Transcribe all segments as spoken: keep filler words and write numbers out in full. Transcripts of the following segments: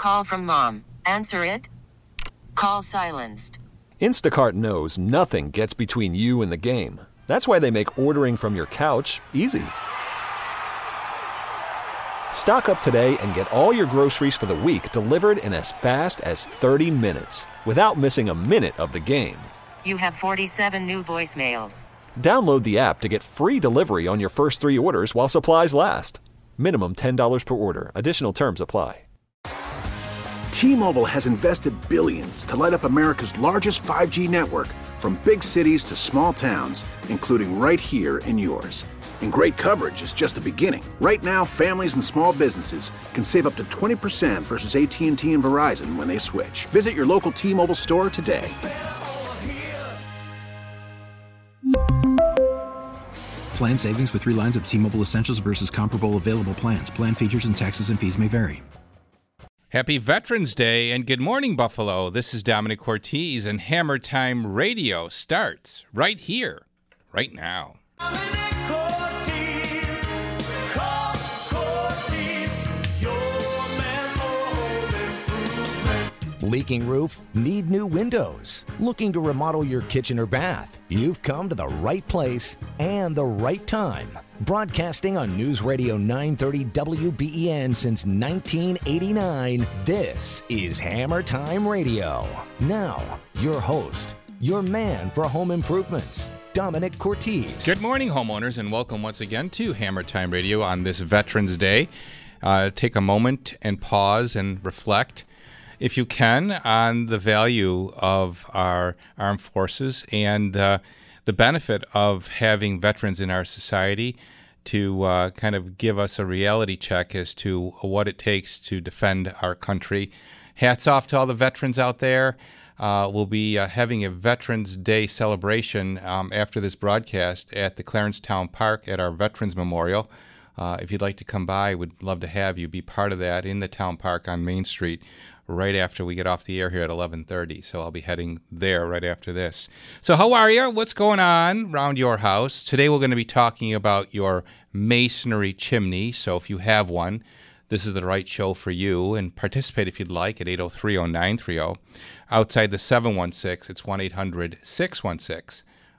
Call from mom. Answer it. Call silenced. Instacart knows nothing gets between you and the game. That's why they make ordering from your couch easy. Stock up today and get all your groceries for the week delivered in as fast as thirty minutes without missing a minute of the game. You have forty-seven new voicemails. Download the app to get free delivery on your first three orders while supplies last. Minimum ten dollars per order. Additional terms apply. T-Mobile has invested billions to light up America's largest five G network, from big cities to small towns, including right here in yours. And great coverage is just the beginning. Right now, families and small businesses can save up to twenty percent versus A T and T and Verizon when they switch. Visit your local T-Mobile store today. Plan savings with three lines of T-Mobile Essentials versus comparable available plans. Plan features and taxes and fees may vary. Happy Veterans Day and good morning, Buffalo. This is Dominic Cortese, and Hammer Time Radio starts right here, right now. Leaking roof? Need new windows? Looking to remodel your kitchen or bath? You've come to the right place and the right time. Broadcasting on News Radio nine thirty W B E N since nineteen eighty-nine, this is Hammer Time Radio. Now, your host, your man for home improvements, Dominic Cortese. Good morning, homeowners, and welcome once again to Hammer Time Radio on this Veterans Day. Uh, take a moment and pause and reflect, if you can, on the value of our armed forces and uh, the benefit of having veterans in our society to uh, kind of give us a reality check as to what it takes to defend our country. Hats off to all the veterans out there. Uh, we'll be uh, having a Veterans Day celebration um, after this broadcast at the Clarence Town Park at our Veterans Memorial. Uh, if you'd like to come by, we'd love to have you be part of that in the town park on Main Street right after we get off the air here at eleven thirty. So I'll be heading there right after this. So how are you? What's going on around your house? Today we're going to be talking about your masonry chimney. So if you have one, this is the right show for you. And participate if you'd like at eight oh three oh nine three oh. Outside the seven one six, it's one eight hundred six one six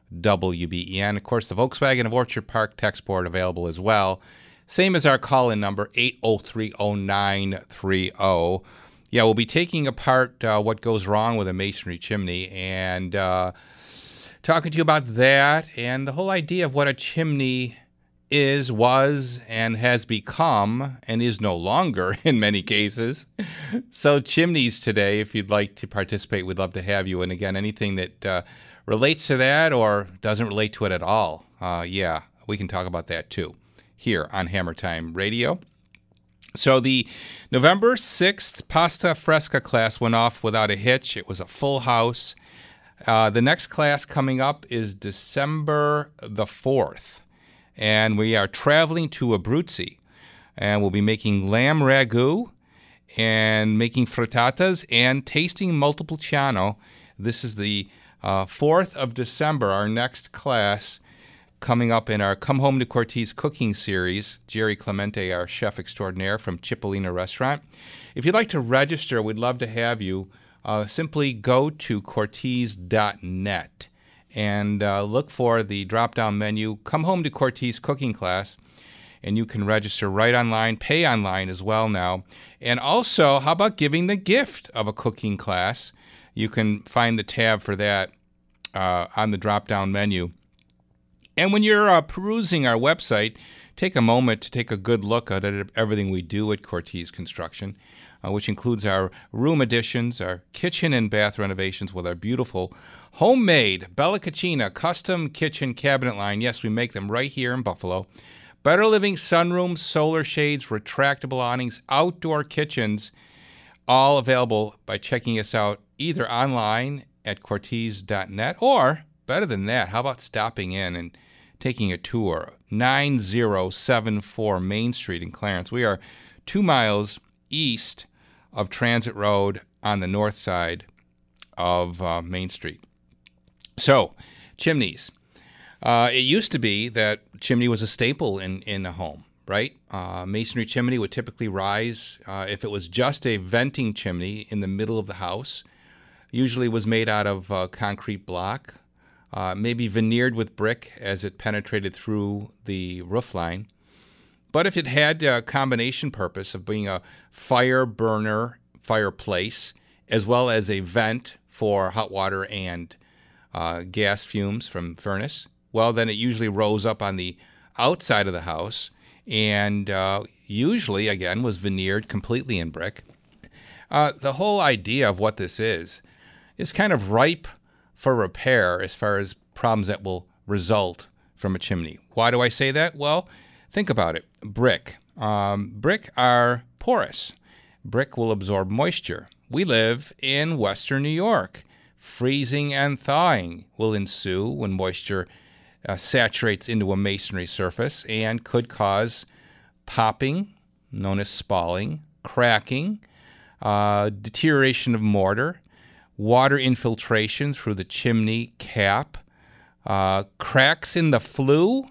W B E N. Of course, the Volkswagen of Orchard Park text board available as well. Same as our call-in number, eight oh three oh nine three oh. Yeah, we'll be taking apart uh, what goes wrong with a masonry chimney and uh, talking to you about that and the whole idea of what a chimney is, was, and has become, and is no longer in many cases. So chimneys today, if you'd like to participate, we'd love to have you. And again, anything that uh, relates to that or doesn't relate to it at all, uh, yeah, we can talk about that too here on Hammer Time Radio. So the November sixth Pasta Fresca class went off without a hitch. It was a full house. Uh, the next class coming up is December the fourth. And we are traveling to Abruzzi. And we'll be making lamb ragu and making frittatas and tasting Montepulciano. This is the uh, fourth of December, our next class. Coming up in our Come Home to Cortese cooking series, Jerry Clemente, our chef extraordinaire from Cipollina Restaurant. If you'd like to register, we'd love to have you. Uh, simply go to cortese dot net and uh, look for the drop-down menu, Come Home to Cortese cooking class, and you can register right online, pay online as well now. And also, how about giving the gift of a cooking class? You can find the tab for that uh, on the drop-down menu. And when you're uh, perusing our website, take a moment to take a good look at everything we do at Cortese Construction, uh, which includes our room additions, our kitchen and bath renovations with our beautiful homemade Bella Cucina custom kitchen cabinet line. Yes, we make them right here in Buffalo. Better living sunrooms, solar shades, retractable awnings, outdoor kitchens, all available by checking us out either online at cortese dot net or, better than that, how about stopping in and taking a tour, nine oh seven four Main Street in Clarence. We are two miles east of Transit Road on the north side of uh, Main Street. So, chimneys. Uh, it used to be that chimney was a staple in, in a home, right? Uh, masonry chimney would typically rise uh, if it was just a venting chimney in the middle of the house. Usually was made out of uh, concrete block, uh, maybe veneered with brick as it penetrated through the roof line. But if it had a combination purpose of being a fire burner fireplace, as well as a vent for hot water and uh, gas fumes from furnace, well, then it usually rose up on the outside of the house and uh, usually, again, was veneered completely in brick. Uh, the whole idea of what this is is kind of ripe for repair as far as problems that will result from a chimney. Why do I say that? Well, think about it. Brick. Um, brick are porous. Brick will absorb moisture. We live in Western New York. Freezing and thawing will ensue when moisture uh, saturates into a masonry surface and could cause popping, known as spalling, cracking, uh, deterioration of mortar, water infiltration through the chimney cap, uh, cracks in the flue,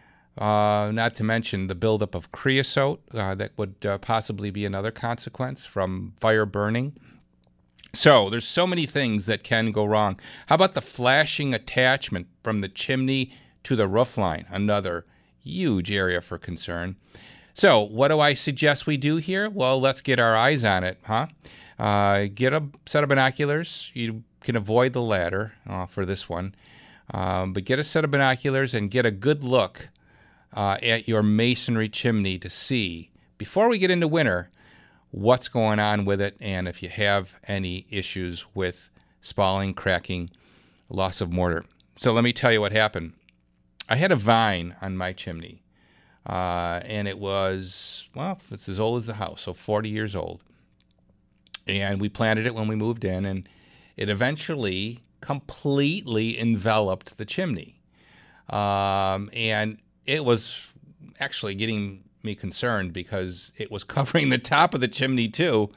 uh, not to mention the buildup of creosote uh, that would uh, possibly be another consequence from fire burning. So there's so many things that can go wrong. How about the flashing attachment from the chimney to the roof line? Another huge area for concern. So what do I suggest we do here? Well, let's get our eyes on it, huh? Uh, get a set of binoculars. You can avoid the ladder uh, for this one. Um, but get a set of binoculars and get a good look uh, at your masonry chimney to see, before we get into winter, what's going on with it, and if you have any issues with spalling, cracking, loss of mortar. So let me tell you what happened. I had a vine on my chimney, uh, and it was, well, it's as old as the house, so forty years old. And we planted it when we moved in, and it eventually completely enveloped the chimney. Um, and it was actually getting me concerned because it was covering the top of the chimney too.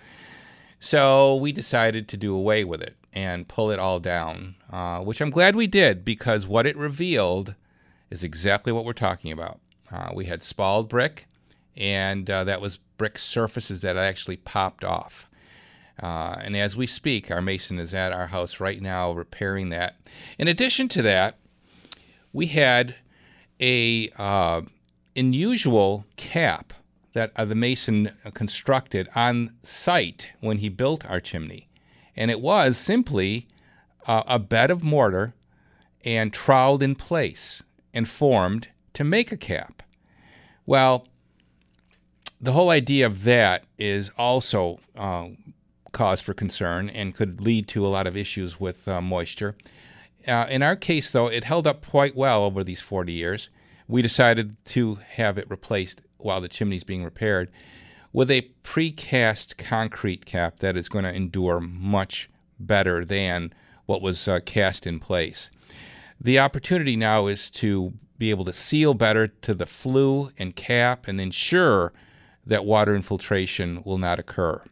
So we decided to do away with it and pull it all down, uh, which I'm glad we did, because what it revealed is exactly what we're talking about. Uh, we had spalled brick, and uh, that was brick surfaces that actually popped off. Uh, and as we speak, our mason is at our house right now repairing that. In addition to that, we had a uh, unusual cap that uh, the mason constructed on site when he built our chimney. And it was simply uh, a bed of mortar and troweled in place and formed to make a cap. Well, the whole idea of that is also uh, cause for concern and could lead to a lot of issues with uh, moisture. Uh, in our case, though, it held up quite well over these forty years. We decided to have it replaced while the chimney's being repaired with a precast concrete cap that is going to endure much better than what was uh, cast in place. The opportunity now is to be able to seal better to the flue and cap and ensure that water infiltration will not occur.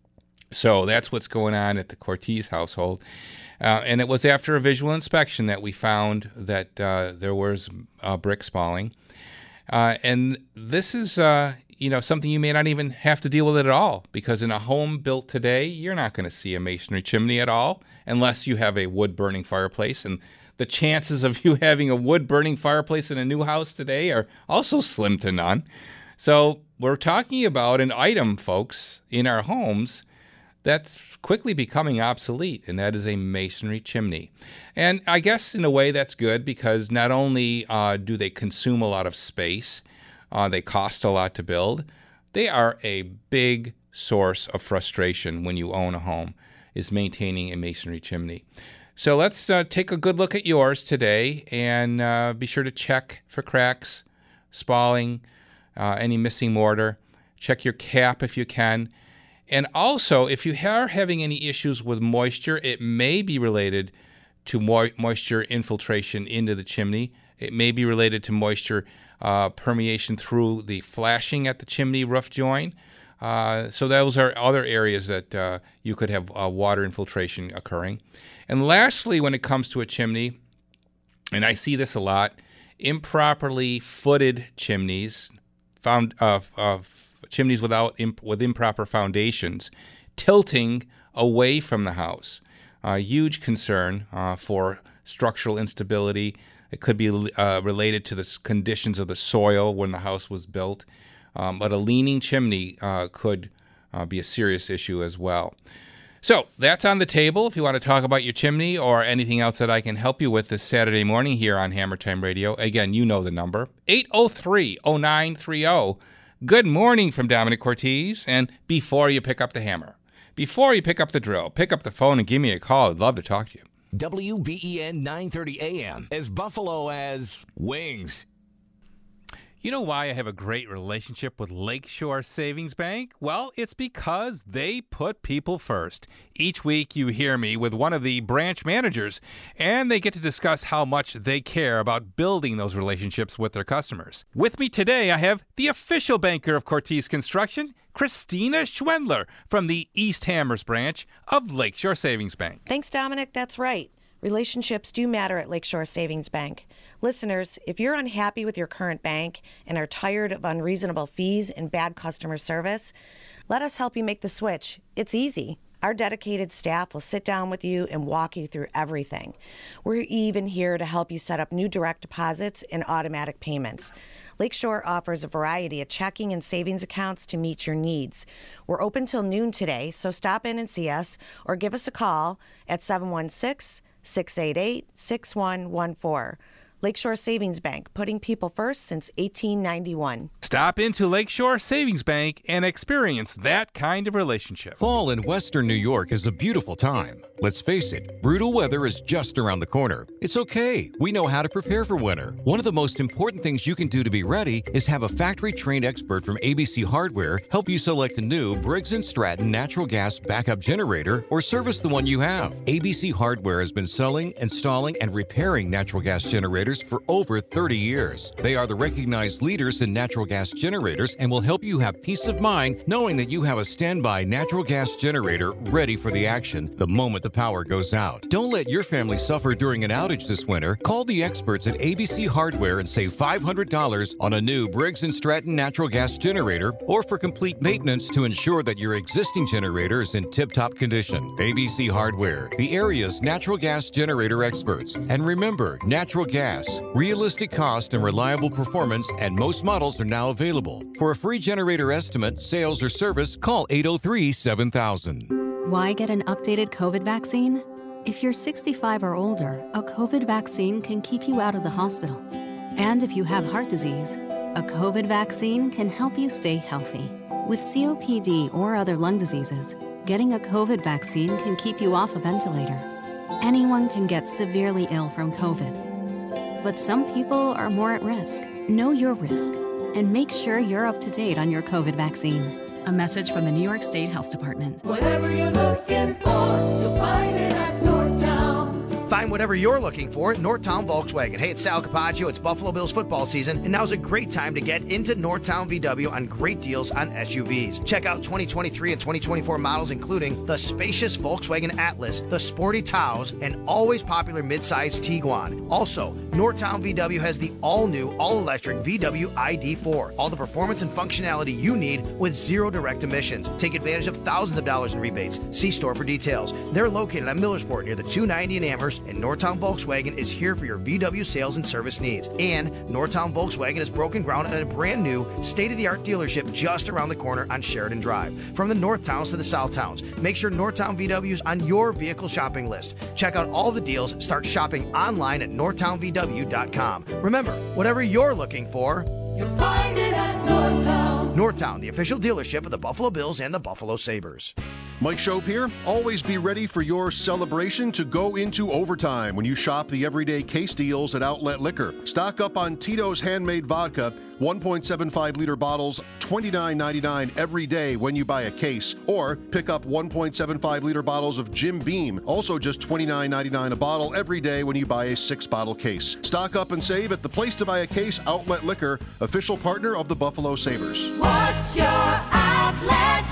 So that's what's going on at the Cortez household. Uh, and it was after a visual inspection that we found that uh, there was uh, brick spalling. Uh, and this is, uh, you know, something you may not even have to deal with it at all, because in a home built today, you're not going to see a masonry chimney at all unless you have a wood-burning fireplace. And the chances of you having a wood-burning fireplace in a new house today are also slim to none. So we're talking about an item, folks, in our homes that's quickly becoming obsolete, and that is a masonry chimney. And I guess in a way that's good, because not only uh, do they consume a lot of space, uh, they cost a lot to build, they are a big source of frustration when you own a home, is maintaining a masonry chimney. So let's uh, take a good look at yours today, and uh, be sure to check for cracks, spalling, uh, any missing mortar. Check your cap if you can. And also, if you are having any issues with moisture, it may be related to mo- moisture infiltration into the chimney. It may be related to moisture uh, permeation through the flashing at the chimney roof joint. Uh, so those are other areas that uh, you could have uh, water infiltration occurring. And lastly, when it comes to a chimney, and I see this a lot, improperly footed chimneys, found uh, uh, chimneys without imp- with improper foundations tilting away from the house. A huge concern uh, for structural instability. It could be uh, related to the conditions of the soil when the house was built. Um, but a leaning chimney uh, could uh, be a serious issue as well. So that's on the table if you want to talk about your chimney or anything else that I can help you with this Saturday morning here on Hammer Time Radio. Again, you know the number, eight oh three, oh nine three oh. Good morning from Dominic Cortese. And before you pick up the hammer, before you pick up the drill, pick up the phone and give me a call. I'd love to talk to you. W B E N nine thirty A M, as Buffalo as wings. You know why I have a great relationship with Lakeshore Savings Bank? Well, it's because they put people first. Each week you hear me with one of the branch managers, and they get to discuss how much they care about building those relationships with their customers. With me today, I have the official banker of Cortese Construction, Christina Schwendler from the East Hammers branch of Lakeshore Savings Bank. Thanks, Dominic. That's right. Relationships do matter at Lakeshore Savings Bank. Listeners, if you're unhappy with your current bank and are tired of unreasonable fees and bad customer service, let us help you make the switch. It's easy. Our dedicated staff will sit down with you and walk you through everything. We're even here to help you set up new direct deposits and automatic payments. Lakeshore offers a variety of checking and savings accounts to meet your needs. We're open till noon today, so stop in and see us or give us a call at seven one six, six eight eight, six one one four. Lakeshore Savings Bank, putting people first since eighteen ninety-one. Stop into Lakeshore Savings Bank and experience that kind of relationship. Fall in Western New York is a beautiful time. Let's face it, brutal weather is just around the corner. It's okay. We know how to prepare for winter. One of the most important things you can do to be ready is have a factory-trained expert from A B C Hardware help you select a new Briggs and Stratton natural gas backup generator or service the one you have. A B C Hardware has been selling, installing, and repairing natural gas generators for over thirty years. They are the recognized leaders in natural gas generators and will help you have peace of mind knowing that you have a standby natural gas generator ready for the action the moment the power goes out. Don't let your family suffer during an outage this winter. Call the experts at A B C Hardware and save five hundred dollars on a new Briggs and Stratton natural gas generator or for complete maintenance to ensure that your existing generator is in tip-top condition. A B C Hardware, the area's natural gas generator experts. And remember, natural gas, realistic cost and reliable performance, and most models are now available. For a free generator estimate, sales, or service, call eight oh three, seven thousand. Why get an updated COVID vaccine? If you're sixty-five or older, a COVID vaccine can keep you out of the hospital. And if you have heart disease, a COVID vaccine can help you stay healthy. With C O P D or other lung diseases, getting a COVID vaccine can keep you off a ventilator. Anyone can get severely ill from COVID. But some people are more at risk. Know your risk and make sure you're up to date on your COVID vaccine. A message from the New York State Health Department. Whatever you're looking for, you'll find it at Northtown. Find whatever you're looking for at Northtown Volkswagen. Hey, it's Sal Capaccio. It's Buffalo Bills football season, and now's a great time to get into Northtown V W on great deals on S U Vs. Check out twenty twenty-three and twenty twenty-four models, including the spacious Volkswagen Atlas, the sporty Taos, and always popular midsize Tiguan. Also, Northtown V W has the all-new, all-electric V W I D four. All the performance and functionality you need with zero direct emissions. Take advantage of thousands of dollars in rebates. See store for details. They're located on Millersport near the two ninety in Amherst, and Northtown Volkswagen is here for your V W sales and service needs. And Northtown Volkswagen has broken ground on a brand new, state-of-the-art dealership just around the corner on Sheridan Drive. From the North Towns to the South Towns, make sure Northtown V W is on your vehicle shopping list. Check out all the deals. Start shopping online at northtown v w dot com. Remember, whatever you're looking for, you'll find it at Northtown. Northtown, the official dealership of the Buffalo Bills and the Buffalo Sabres. Mike Shope here. Always be ready for your celebration to go into overtime when you shop the everyday case deals at Outlet Liquor. Stock up on Tito's Handmade Vodka, one point seven five liter bottles, twenty-nine ninety-nine every day when you buy a case. Or pick up one point seven five liter bottles of Jim Beam, also just twenty-nine ninety-nine a bottle every day when you buy a six bottle case. Stock up and save at the place to buy a case, Outlet Liquor, official partner of the Buffalo Sabres. What's your outlet?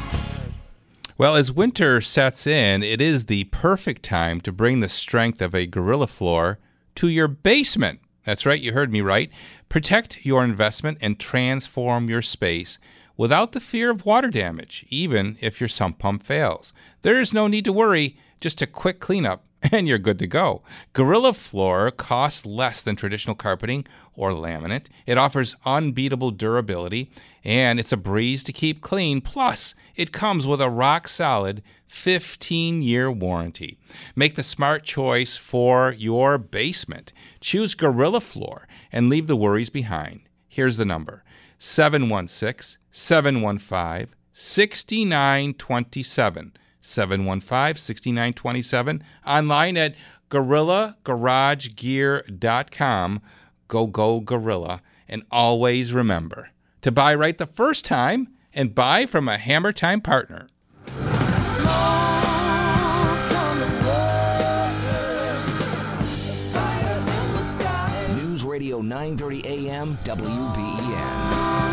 Well, as winter sets in, it is the perfect time to bring the strength of a Gorilla Floor to your basement. That's right, you heard me right. Protect your investment and transform your space without the fear of water damage, even if your sump pump fails. There is no need to worry, just a quick cleanup and you're good to go. Gorilla Floor costs less than traditional carpeting or laminate. It offers unbeatable durability, and it's a breeze to keep clean. Plus, it comes with a rock-solid fifteen-year warranty. Make the smart choice for your basement. Choose Gorilla Floor and leave the worries behind. Here's the number, seven one six, seven one five, six nine two seven. seven one five, six nine two seven, online at gorilla garage gear dot com. Go, go, Gorilla. And always remember to buy right the first time and buy from a Hammer Time partner. News Radio nine thirty A M W B E N.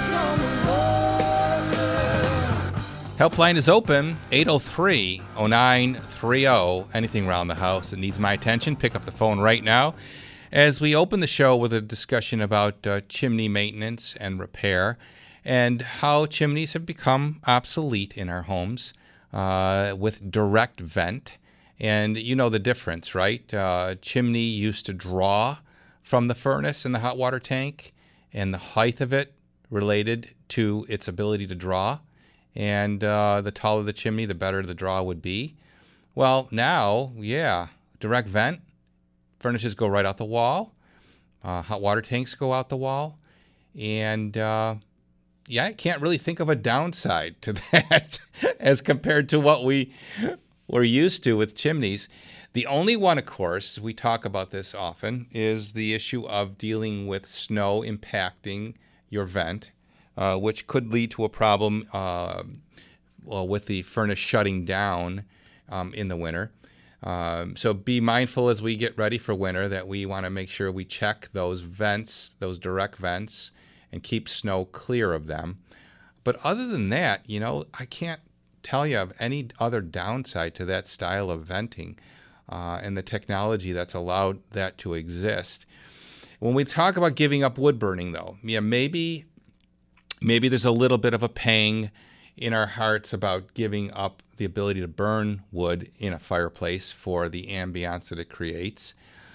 Helpline is open, eight oh three, oh nine three oh. Anything around the house that needs my attention, pick up the phone right now. As we open the show with a discussion about uh, chimney maintenance and repair and how chimneys have become obsolete in our homes uh, with direct vent. And you know the difference, right? Uh, chimney used to draw from the furnace in the hot water tank, and the height of it related to its ability to draw. And uh, the taller the chimney, the better the draw would be. Well, now, yeah, direct vent. Furnaces go right out the wall. Uh, hot water tanks go out the wall. And, uh, yeah, I can't really think of a downside to that as compared to what we were used to with chimneys. The only one, of course, we talk about this often, is the issue of dealing with snow impacting your vent. Uh, which could lead to a problem uh, well, with the furnace shutting down um, in the winter. Um, so be mindful as we get ready for winter that we want to make sure we check those vents, those direct vents, and keep snow clear of them. But other than that, you know, I can't tell you of any other downside to that style of venting uh, and the technology that's allowed that to exist. When we talk about giving up wood burning, though, yeah, maybe... Maybe there's a little bit of a pang in our hearts about giving up the ability to burn wood in a fireplace for the ambiance that it creates.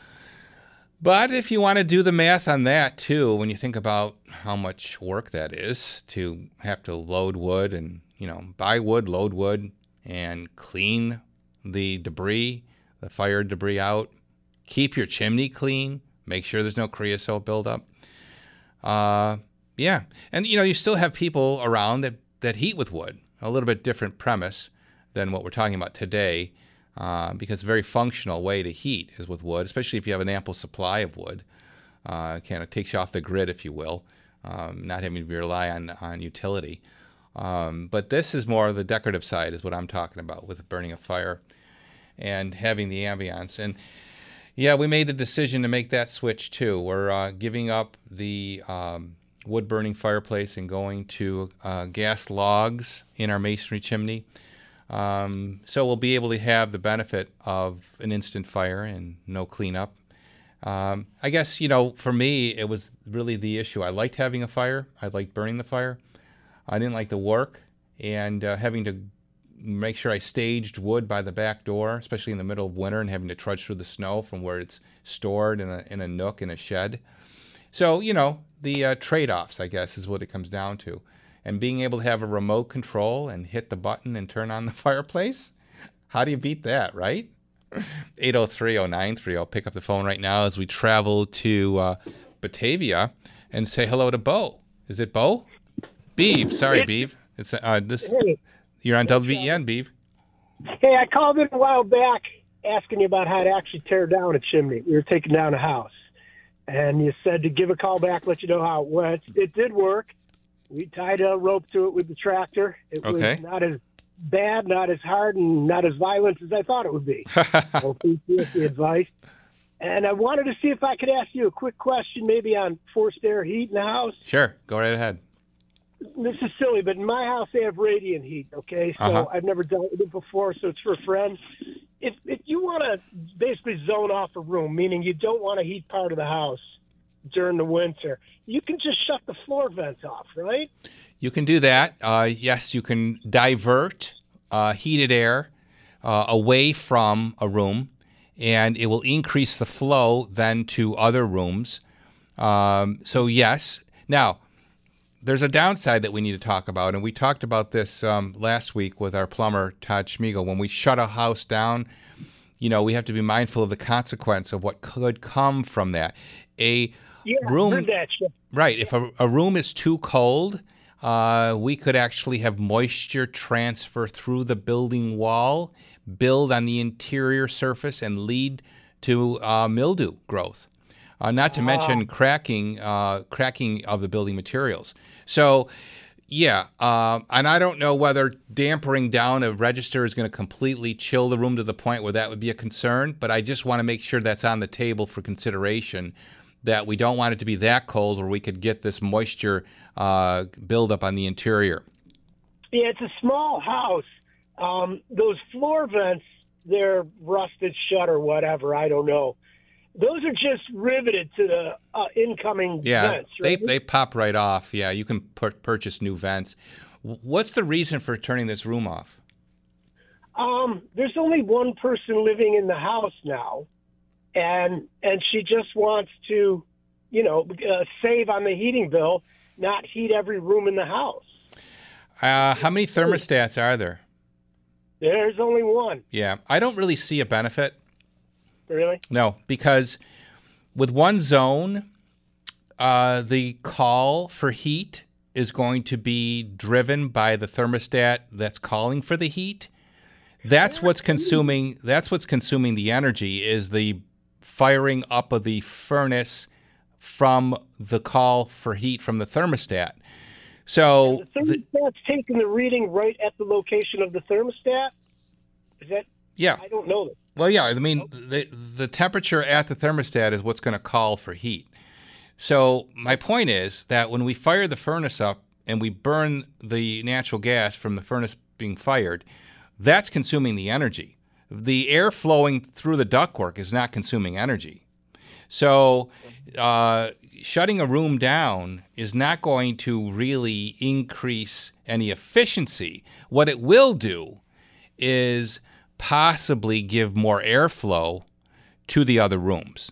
But if you want to do the math on that too, when you think about how much work that is to have to load wood and, you know, buy wood, load wood, and clean the debris, the fire debris out, keep your chimney clean, make sure there's no creosote buildup. Uh... Yeah, and you know, you still have people around that, that heat with wood. A little bit different premise than what we're talking about today, uh, because a very functional way to heat is with wood, especially if you have an ample supply of wood. Uh, it kind of takes you off the grid, if you will, um, not having to rely on, on utility. Um, but this is more the decorative side is what I'm talking about with burning a fire and having the ambiance. And yeah, we made the decision to make that switch too. We're uh, giving up the... Um, wood-burning fireplace and going to uh, gas logs in our masonry chimney. Um, so we'll be able to have the benefit of an instant fire and no cleanup. Um, I guess, you know, for me, it was really the issue. I liked having a fire. I liked burning the fire. I didn't like the work and uh, having to make sure I staged wood by the back door, especially in the middle of winter, and having to trudge through the snow from where it's stored in a, in a nook in a shed. So, you know, the uh, trade-offs, I guess, is what it comes down to. And being able to have a remote control and hit the button and turn on the fireplace, how do you beat that, right? eight oh three, oh nine three oh. Pick up the phone right now as we travel to uh, Batavia and say hello to Bo. Is it Bo? Beeve. Sorry, Beeve. It's uh, this. Hey. You're on W B E N, Beeve. Hey, I called in a while back asking you about how to actually tear down a chimney. We were taking down a house. And you said to give a call back, let you know how it went. It did work. We tied a rope to it with the tractor. It okay. was not as bad, not as hard, and not as violent as I thought it would be. So appreciate the advice. And I wanted to see if I could ask you a quick question, maybe on forced air heat in the house. Sure. Go right ahead. This is silly, but in my house they have radiant heat, okay? So uh-huh. I've never dealt with it before, so it's for a friend. If if you want to basically zone off a room, meaning you don't want to heat part of the house, during the winter. You can just shut the floor vents off, right? You can do that. Uh, yes, you can divert uh, heated air uh, away from a room, and it will increase the flow then to other rooms. Um, so, yes. Now, there's a downside that we need to talk about, and we talked about this um, last week with our plumber, Todd Schmiegel. When we shut a house down, you know, we have to be mindful of the consequence of what could come from that. A yeah, room, heard that shit. Right. If a, a room is too cold, uh, we could actually have moisture transfer through the building wall, build on the interior surface, and lead to uh, mildew growth. Uh, not to mention cracking, uh, cracking of the building materials. So, yeah, uh, and I don't know whether dampering down a register is going to completely chill the room to the point where that would be a concern, but I just want to make sure that's on the table for consideration, that we don't want it to be that cold where we could get this moisture uh, buildup on the interior. Yeah, it's a small house. Um, those floor vents, they're rusted shut or whatever, I don't know. Those are just riveted to the uh, incoming yeah, vents, right? they they pop right off. Yeah, you can pur- purchase new vents. What's the reason for turning this room off? Um, there's only one person living in the house now, and and she just wants to, you know, uh, save on the heating bill, not heat every room in the house. Uh, how many thermostats are there? There's only one. Yeah, I don't really see a benefit. Really? No, because with one zone, uh, the call for heat is going to be driven by the thermostat that's calling for the heat. That's what's consuming. That's what's consuming the energy, is the firing up of the furnace from the call for heat from the thermostat. So the thermostat's taking the reading right at the location of the thermostat. Is that? Yeah. I don't know that. Well, yeah, I mean, the the temperature at the thermostat is what's going to call for heat. So my point is that when we fire the furnace up and we burn the natural gas from the furnace being fired, that's consuming the energy. The air flowing through the ductwork is not consuming energy. So uh, shutting a room down is not going to really increase any efficiency. What it will do is possibly give more airflow to the other rooms.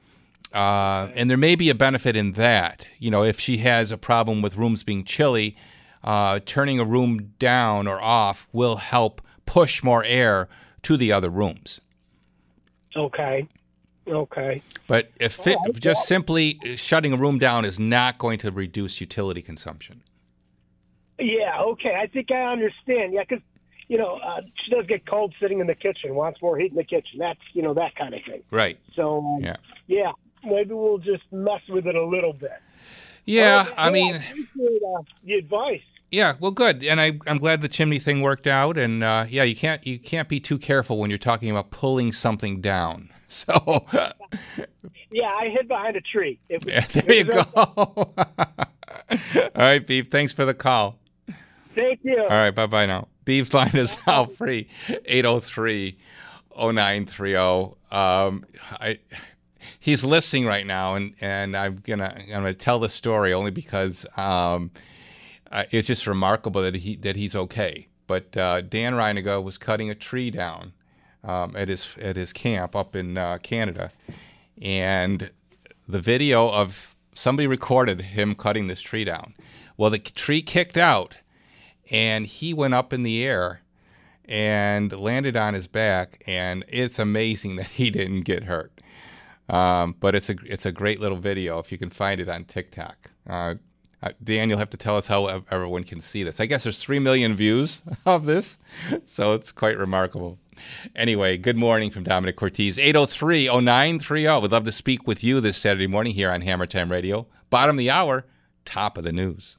Uh, and there may be a benefit in that. You know, if she has a problem with rooms being chilly, uh, turning a room down or off will help push more air to the other rooms. Okay. Okay. But if it, right. just simply shutting a room down is not going to reduce utility consumption. Yeah, okay. I think I understand. Yeah, because, you know, uh, she does get cold sitting in the kitchen, wants more heat in the kitchen. That's, you know, that kind of thing. Right. So, um, yeah. yeah, maybe we'll just mess with it a little bit. Yeah, uh, I yeah, mean... I appreciate uh, the advice. Yeah, well, good, and I, I'm glad the chimney thing worked out. And uh, yeah, you can't you can't be too careful when you're talking about pulling something down. So yeah, I hid behind a tree. It was, yeah, there you go. All right, Beef. Thanks for the call. Thank you. All right, bye bye now. Beef's line is now free. eight oh three, oh nine three oh. Um, I. He's listening right now, and, and I'm gonna I'm gonna tell the story only because um, uh, it's just remarkable that he that he's okay. But uh, Dan Reiniger was cutting a tree down um, at his at his camp up in uh, Canada, and the video of somebody recorded him cutting this tree down. Well, the tree kicked out, and he went up in the air and landed on his back, and it's amazing that he didn't get hurt. Um, but it's a it's a great little video if you can find it on TikTok. Uh, Dan, you'll have to tell us how everyone can see this. I guess there's three million views of this, so it's quite remarkable. Anyway, good morning from Dominic Cortese. eight oh three, oh nine three oh. We'd love to speak with you this Saturday morning here on Hammer Time Radio. Bottom of the hour, top of the news.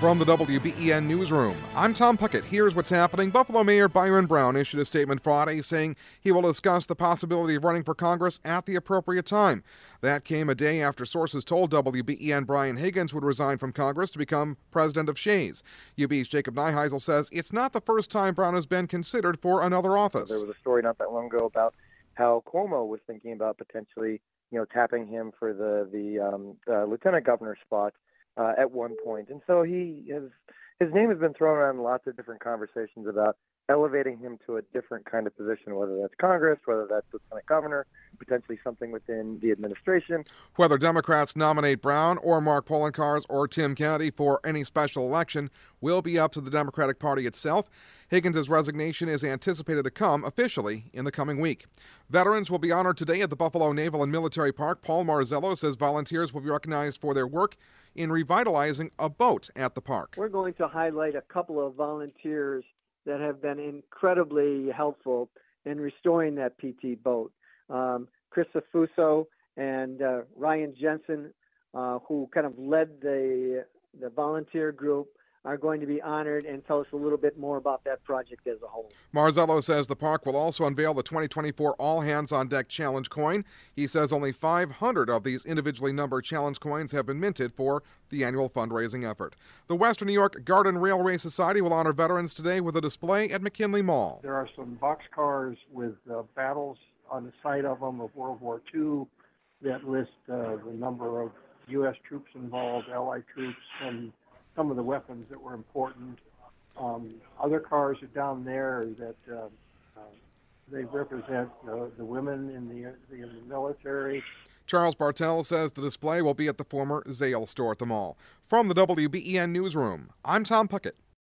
From the W B E N Newsroom, I'm Tom Puckett. Here's what's happening. Buffalo Mayor Byron Brown issued a statement Friday saying he will discuss the possibility of running for Congress at the appropriate time. That came a day after sources told W B E N Brian Higgins would resign from Congress to become president of Shays. U B's Jacob Neuheisel says it's not the first time Brown has been considered for another office. There was a story not that long ago about how Cuomo was thinking about potentially, you know, tapping him for the the um, uh, lieutenant governor spot uh, at one point, and so he has his name has been thrown around in lots of different conversations about elevating him to a different kind of position, whether that's Congress, whether that's lieutenant governor, potentially something within the administration. Whether Democrats nominate Brown or Mark Poloncarz or Tim Kennedy for any special election will be up to the Democratic Party itself. Higgins' resignation is anticipated to come officially in the coming week. Veterans will be honored today at the Buffalo Naval and Military Park. Paul Marzello says volunteers will be recognized for their work in revitalizing a boat at the park. We're going to highlight a couple of volunteers that have been incredibly helpful in restoring that P T boat. Um, Chris Afuso and uh, Ryan Jensen, uh, who kind of led the the volunteer group, are going to be honored and tell us a little bit more about that project as a whole. Marzello says the park will also unveil the twenty twenty-four All Hands on Deck Challenge coin. He says only five hundred of these individually numbered challenge coins have been minted for the annual fundraising effort. The Western New York Garden Railway Society will honor veterans today with a display at McKinley Mall. There are some boxcars with uh, battles on the side of them of World War Two that list uh, the number of U S troops involved, Allied troops, and some of the weapons that were important. Um, other cars are down there that uh, uh, they represent uh, the women in the, the, in the military. Charles Bartel says the display will be at the former Zale store at the mall. From the W B E N Newsroom, I'm Tom Puckett.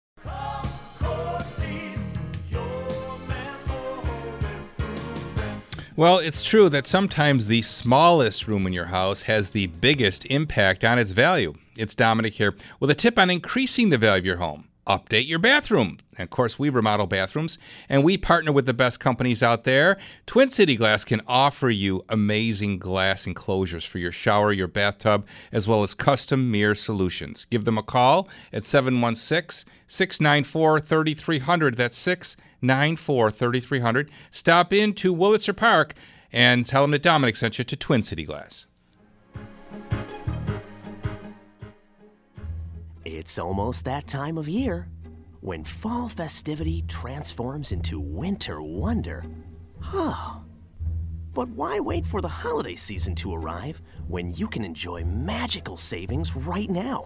Well, it's true that sometimes the smallest room in your house has the biggest impact on its value. It's Dominic here with a tip on increasing the value of your home. Update your bathroom. And of course, we remodel bathrooms, and we partner with the best companies out there. Twin City Glass can offer you amazing glass enclosures for your shower, your bathtub, as well as custom mirror solutions. Give them a call at seven one six, six nine four, three three zero zero. That's six nine four, three three zero zero. Stop in to Wurlitzer Park and tell them that Dominic sent you to Twin City Glass. It's almost that time of year when fall festivity transforms into winter wonder. Huh. But why wait for the holiday season to arrive when you can enjoy magical savings right now?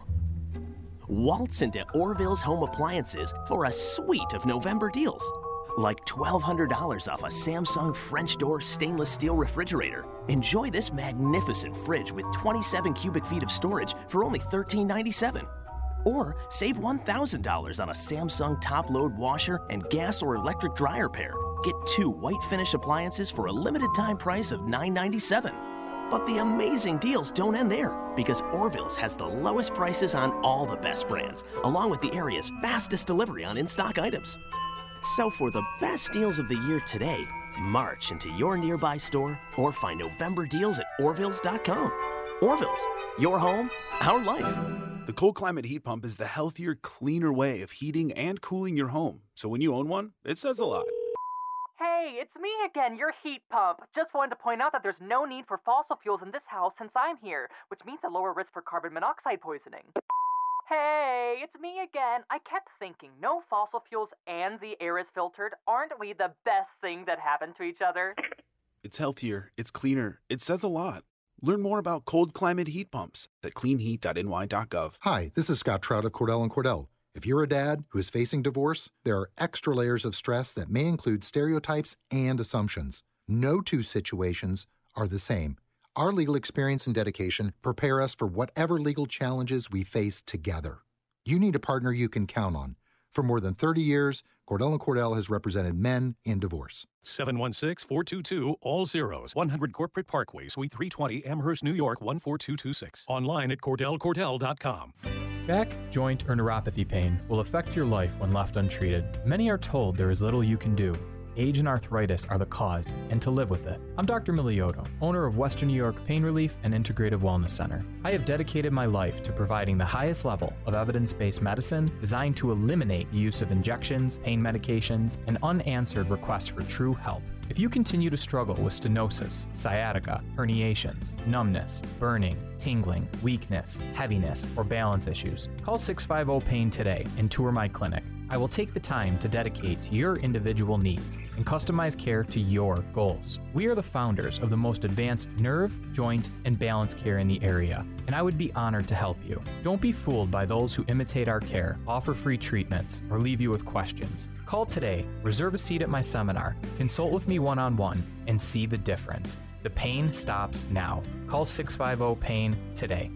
Waltz into Orville's Home Appliances for a suite of November deals. Like twelve hundred dollars off a Samsung French door stainless steel refrigerator. Enjoy this magnificent fridge with twenty-seven cubic feet of storage for only thirteen ninety-seven. Or save one thousand dollars on a Samsung top-load washer and gas or electric dryer pair. Get two white finish appliances for a limited time price of nine ninety-seven. But the amazing deals don't end there, because Orville's has the lowest prices on all the best brands, along with the area's fastest delivery on in-stock items. So for the best deals of the year today, march into your nearby store or find November deals at Orvilles dot com. Orville's, your home, our life. The Cold Climate Heat Pump is the healthier, cleaner way of heating and cooling your home. So when you own one, it says a lot. Hey, it's me again, your heat pump. Just wanted to point out that there's no need for fossil fuels in this house since I'm here, which means a lower risk for carbon monoxide poisoning. Hey, it's me again. I kept thinking, no fossil fuels and the air is filtered. Aren't we the best thing that happened to each other? It's healthier, it's cleaner, it says a lot. Learn more about cold climate heat pumps at clean heat dot n y dot gov. Hi, this is Scott Trout of Cordell and Cordell. If you're a dad who is facing divorce, there are extra layers of stress that may include stereotypes and assumptions. No two situations are the same. Our legal experience and dedication prepare us for whatever legal challenges we face together. You need a partner you can count on. For more than thirty years, Cordell and Cordell has represented men in divorce. seven one six, four two two, all zeros. one hundred Corporate Parkway, Suite three twenty, Amherst, New York, one four two two six. Online at cordell cordell dot com. Back, joint, or neuropathy pain will affect your life when left untreated. Many are told there is little you can do. age and arthritis are the cause and to live with it. I'm Doctor Milioto, owner of Western New York Pain Relief and Integrative Wellness Center. I have dedicated my life to providing the highest level of evidence-based medicine designed to eliminate the use of injections, pain medications, and unanswered requests for true help. If you continue to struggle with stenosis, sciatica, herniations, numbness, burning, tingling, weakness, heaviness, or balance issues, call six five zero pain today and tour my clinic. I will take the time to dedicate to your individual needs and customize care to your goals. We are the founders of the most advanced nerve, joint, and balance care in the area, and I would be honored to help you. Don't be fooled by those who imitate our care, offer free treatments, or leave you with questions. Call today, reserve a seat at my seminar, consult with me one-on-one, and see the difference. The pain stops now. Call six five zero pain today.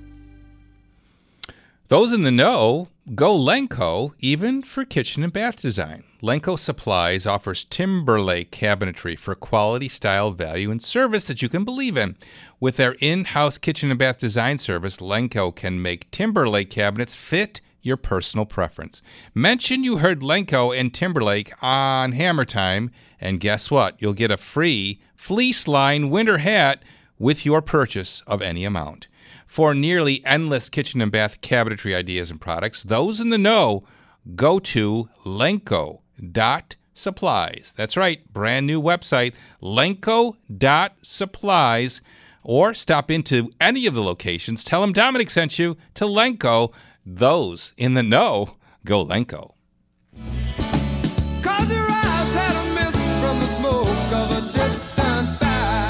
Those in the know, go Lenco, even for kitchen and bath design. Lenco Supplies offers Timberlake cabinetry for quality, style, value, and service that you can believe in. With their in-house kitchen and bath design service, Lenco can make Timberlake cabinets fit your personal preference. Mention you heard Lenco and Timberlake on Hammer Time, and guess what? You'll get a free fleece line winter hat with your purchase of any amount. For nearly endless kitchen and bath cabinetry ideas and products, those in the know, go to lenco dot supplies. That's right, brand new website, lenco dot supplies, or stop into any of the locations. Tell them Dominic sent you to Lenco. Those in the know, go Lenco. Cause your eyes had a mist from the smoke of a distant fire.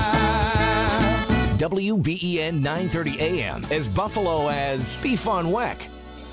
W B E N nine thirty A M, as Buffalo as Beef on Weck.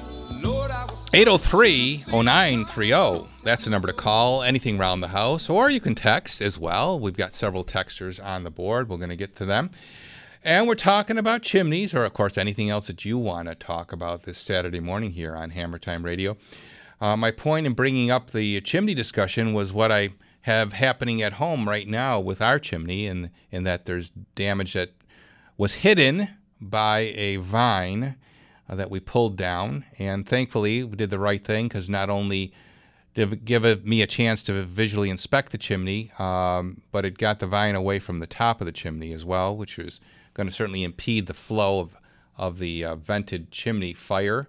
eight oh three, oh nine three oh. That's the number to call. Anything around the house, or you can text as well. We've got several texters on the board. We're going to get to them. And we're talking about chimneys, or, of course, anything else that you want to talk about this Saturday morning here on Hammer Time Radio. Uh, my point in bringing up the chimney discussion was what I have happening at home right now with our chimney, and in, in that there's damage that was hidden by a vine uh, that we pulled down. And thankfully, we did the right thing, because not only did it give it, me a chance to visually inspect the chimney, um, but it got the vine away from the top of the chimney as well, which was going to certainly impede the flow of, of the uh, vented chimney fire.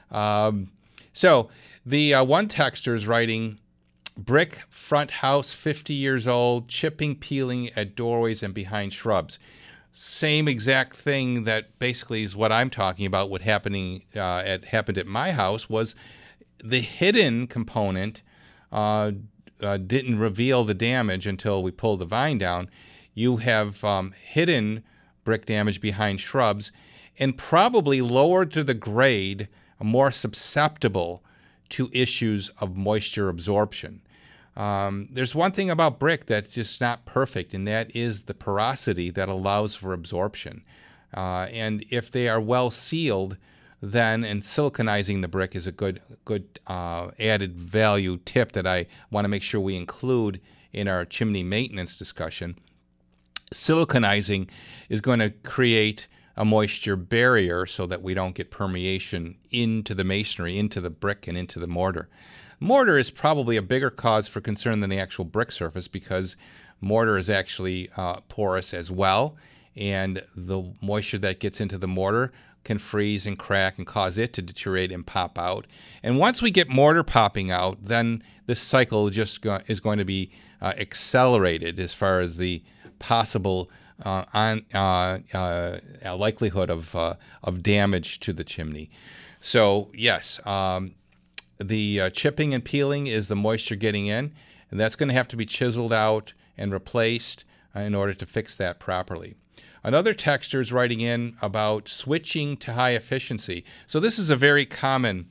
Um, so the uh, one texter is writing, brick front house, fifty years old, chipping, peeling at doorways and behind shrubs. Same exact thing that basically is what I'm talking about. What happening uh, at happened at my house was the hidden component uh, uh, didn't reveal the damage until we pulled the vine down. You have um, hidden brick damage behind shrubs, and probably lower to the grade, more susceptible to issues of moisture absorption. Um, there's one thing about brick that's just not perfect, and that is the porosity that allows for absorption. Uh, and if they are well sealed, then, and siliconizing the brick is a good, good uh, added value tip that I want to make sure we include in our chimney maintenance discussion. Siliconizing is going to create a moisture barrier so that we don't get permeation into the masonry, into the brick, and into the mortar. Mortar is probably a bigger cause for concern than the actual brick surface, because mortar is actually uh, porous as well, and the moisture that gets into the mortar can freeze and crack and cause it to deteriorate and pop out. And once we get mortar popping out, then this cycle just go- is going to be uh, accelerated as far as the possible uh, on, uh, uh, likelihood of uh, of damage to the chimney. So yes, um, the uh, chipping and peeling is the moisture getting in, and that's going to have to be chiseled out and replaced uh, in order to fix that properly. Another texter is writing in about switching to high efficiency. So this is a very common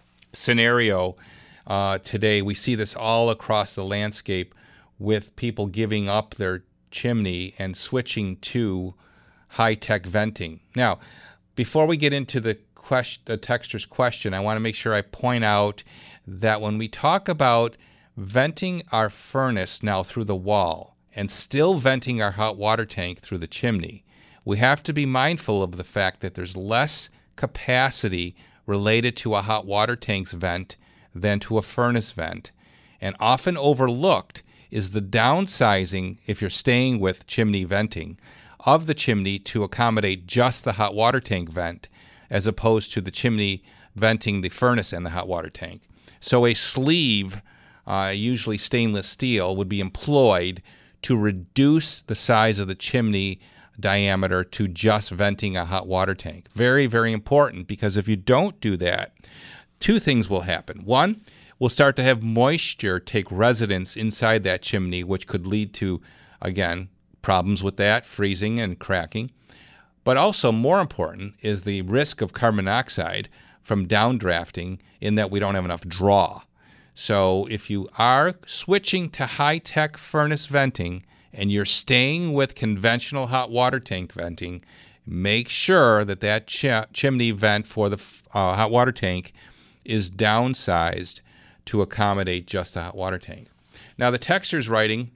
scenario uh, today. We see this all across the landscape with people giving up their chimney and switching to high-tech venting. Now, before we get into the question, the texter's question, I want to make sure I point out that when we talk about venting our furnace now through the wall and still venting our hot water tank through the chimney, we have to be mindful of the fact that there's less capacity related to a hot water tank's vent than to a furnace vent. And often overlooked is the downsizing, if you're staying with chimney venting, of the chimney to accommodate just the hot water tank vent, as opposed to the chimney venting the furnace and the hot water tank. So a sleeve, uh, usually stainless steel, would be employed to reduce the size of the chimney diameter to just venting a hot water tank. Very, very important, because if you don't do that, two things will happen. One, we'll start to have moisture take residence inside that chimney, which could lead to, again, problems with that, freezing and cracking. But also, more important, is the risk of carbon monoxide from downdrafting, in that we don't have enough draw. So if you are switching to high-tech furnace venting and you're staying with conventional hot water tank venting, make sure that that ch- chimney vent for the uh, hot water tank is downsized to accommodate just the hot water tank. Now, the texter's writing,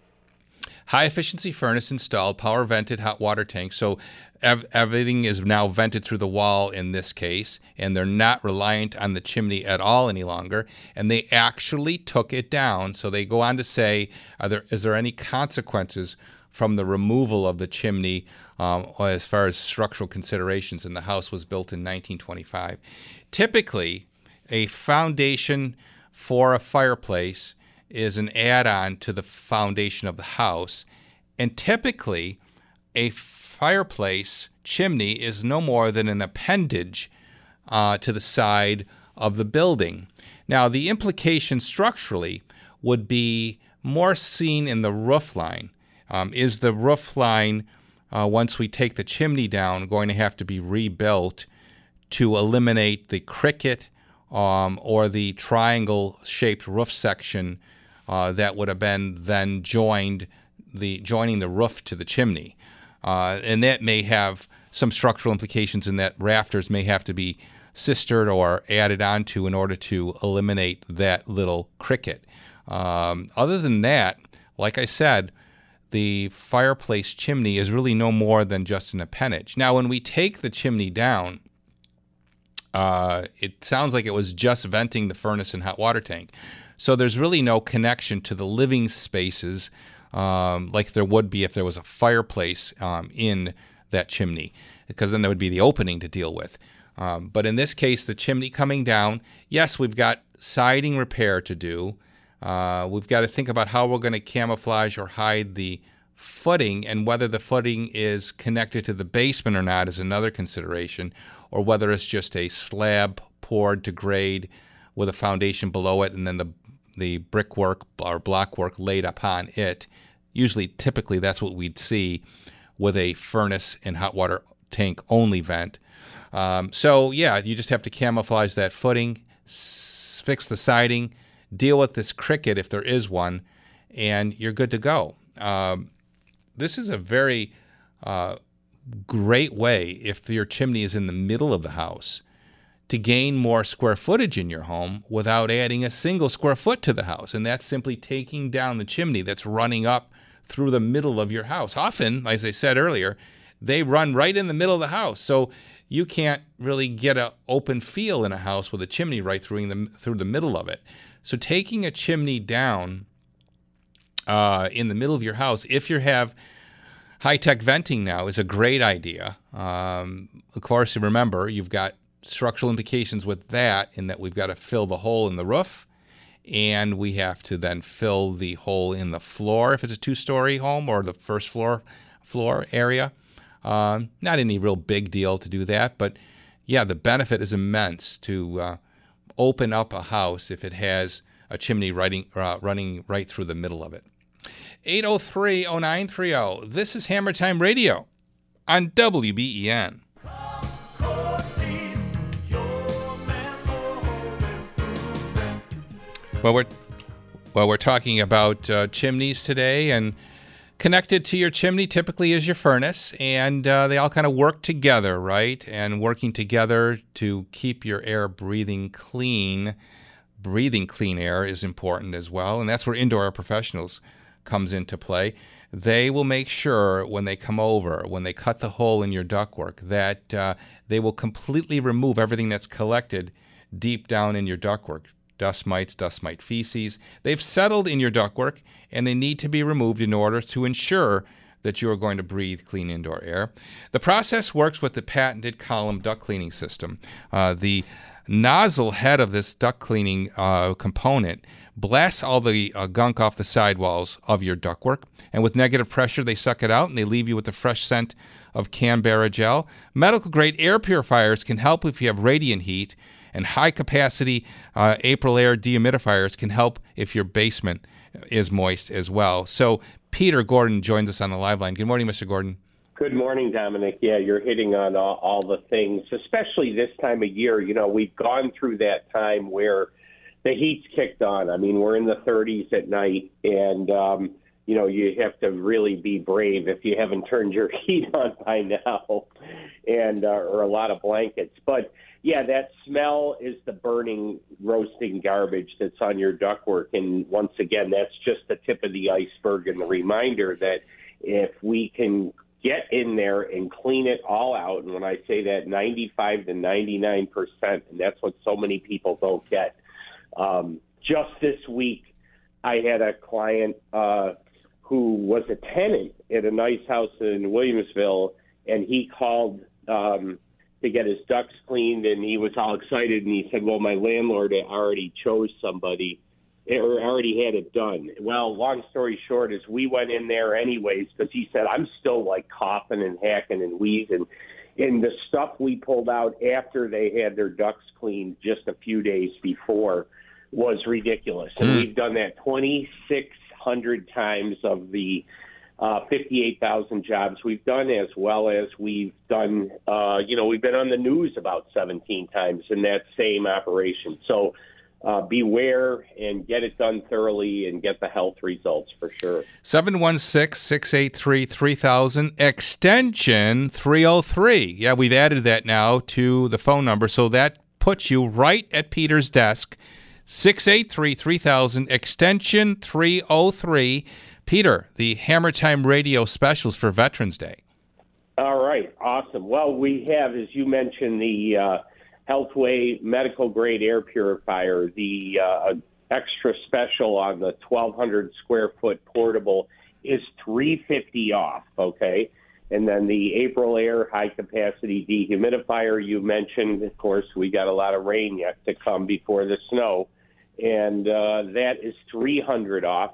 high-efficiency furnace installed, power-vented hot water tank. So ev- everything is now vented through the wall in this case, and they're not reliant on the chimney at all any longer. And they actually took it down. So they go on to say, are there, is there any consequences from the removal of the chimney um, as far as structural considerations? And the house was built in nineteen twenty-five. Typically, a foundation for a fireplace is an add-on to the foundation of the house, and typically a fireplace chimney is no more than an appendage uh, to the side of the building. Now, the implication structurally would be more seen in the roof line. Um, is the roof line, uh, once we take the chimney down, going to have to be rebuilt to eliminate the cricket um, or the triangle-shaped roof section Uh, that would have been then joined the joining the roof to the chimney, uh, and that may have some structural implications in that rafters may have to be sistered or added onto in order to eliminate that little cricket. Um, other than that, like I said, the fireplace chimney is really no more than just an appendage. Now, when we take the chimney down, uh, it sounds like it was just venting the furnace and hot water tank. So there's really no connection to the living spaces um, like there would be if there was a fireplace um, in that chimney, because then there would be the opening to deal with. Um, but in this case, the chimney coming down, yes, we've got siding repair to do. Uh, we've got to think about how we're going to camouflage or hide the footing, and whether the footing is connected to the basement or not is another consideration, or whether it's just a slab poured to grade with a foundation below it and then the the brickwork or blockwork laid upon it. Usually, typically, that's what we'd see with a furnace and hot water tank only vent. Um, so, yeah, you just have to camouflage that footing, s- fix the siding, deal with this cricket if there is one, and you're good to go. Um, this is a very uh, great way, if your chimney is in the middle of the house, to gain more square footage in your home without adding a single square foot to the house. And that's simply taking down the chimney that's running up through the middle of your house. Often, as I said earlier, they run right in the middle of the house. So you can't really get an open feel in a house with a chimney right through the, through the middle of it. So taking a chimney down uh, in the middle of your house, if you have high-tech venting now, is a great idea. Um, of course, remember, you've got structural implications with that, in that we've got to fill the hole in the roof, and we have to then fill the hole in the floor if it's a two-story home, or the first floor floor area. Um, not any real big deal to do that, but yeah, the benefit is immense to uh, open up a house if it has a chimney running, uh, running right through the middle of it. eight oh three, oh nine three oh. This is Hammer Time Radio on W B E N. Well, we're well, we're talking about uh, chimneys today, and connected to your chimney typically is your furnace, and uh, they all kind of work together, right? And working together to keep your air breathing clean. Breathing clean air is important as well, and that's where Indoor Air Professionals comes into play. They will make sure when they come over, when they cut the hole in your ductwork, that uh, they will completely remove everything that's collected deep down in your ductwork. dust mites, dust mite feces. They've settled in your ductwork, and they need to be removed in order to ensure that you are going to breathe clean indoor air. The process works with the patented column duct cleaning system. Uh, the nozzle head of this duct cleaning uh, component blasts all the uh, gunk off the sidewalls of your ductwork, and with negative pressure, they suck it out, and they leave you with a fresh scent of Canberra gel. Medical-grade air purifiers can help if you have radiant heat, and high-capacity uh, Aprilaire dehumidifiers can help if your basement is moist as well. So Peter Gordon joins us on the live line. Good morning, Mister Gordon. Good morning, Dominic. Yeah, you're hitting on all, all the things, especially this time of year. You know, we've gone through that time where the heat's kicked on. I mean, we're in the thirties at night, and, um, you know, you have to really be brave if you haven't turned your heat on by now, and uh, or a lot of blankets. But, yeah, that smell is the burning, roasting garbage that's on your ductwork. And once again, that's just the tip of the iceberg and the reminder that if we can get in there and clean it all out, and when I say that, ninety-five to ninety-nine percent, and that's what so many people don't get. Um, just this week, I had a client uh, who was a tenant at a nice house in Williamsville, and he called um, to get his ducts cleaned, and he was all excited, and he said, well, my landlord already chose somebody, or already had it done. Well, long story short is we went in there anyways, because he said, I'm still like coughing and hacking and wheezing. And the stuff we pulled out after they had their ducts cleaned just a few days before was ridiculous. And we've done that twenty-six hundred times of the uh, fifty-eight thousand jobs we've done, as well as we've done, uh, you know, we've been on the news about seventeen times in that same operation. So uh, beware and get it done thoroughly and get the health results for sure. seven one six, six eight three, three thousand, extension three oh three. Yeah, we've added that now to the phone number, so that puts you right at Peter's desk. six eight three, three thousand, extension three oh three. Peter, the Hammer Time Radio specials for Veterans Day. All right, awesome. Well, we have, as you mentioned, the uh, Healthway medical grade air purifier, the uh, extra special on the twelve hundred square foot portable is three hundred fifty dollars off, okay? And then the Aprilaire high capacity dehumidifier you mentioned, of course, we got a lot of rain yet to come before the snow, and uh, that is three hundred dollars off.